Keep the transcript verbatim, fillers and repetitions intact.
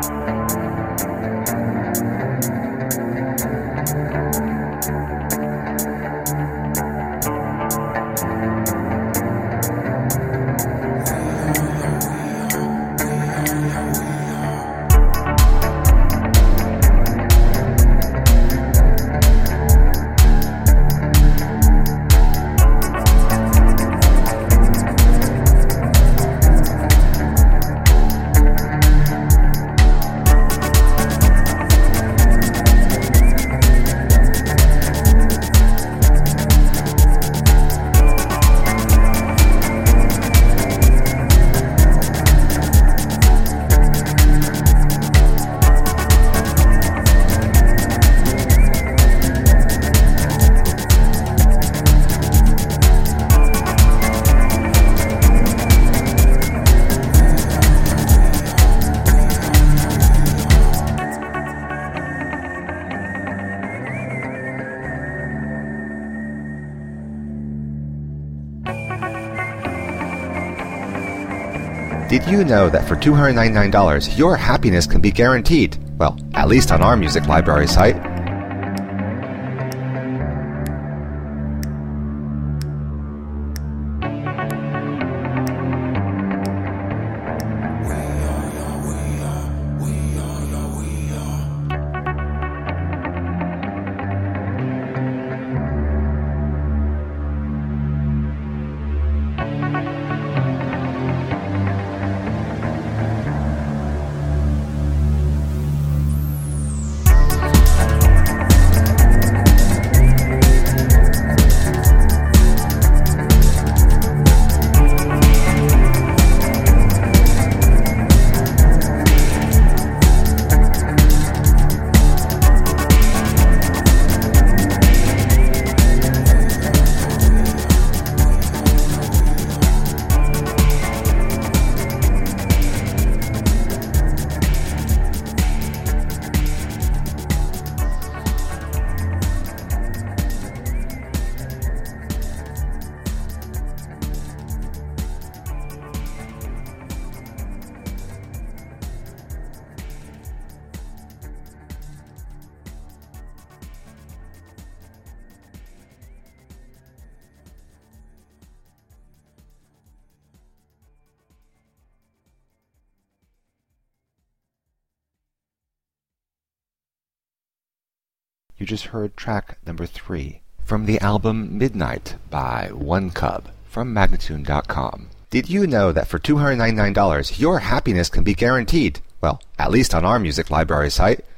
Did you know that for two hundred ninety-nine dollars, your happiness can be guaranteed? Well, at least on our music library site. You just heard track number three from the album Midnight by One Cub from Magnatune dot com. Did you know that for two hundred ninety-nine dollars, your happiness can be guaranteed? Well, at least on our music library site.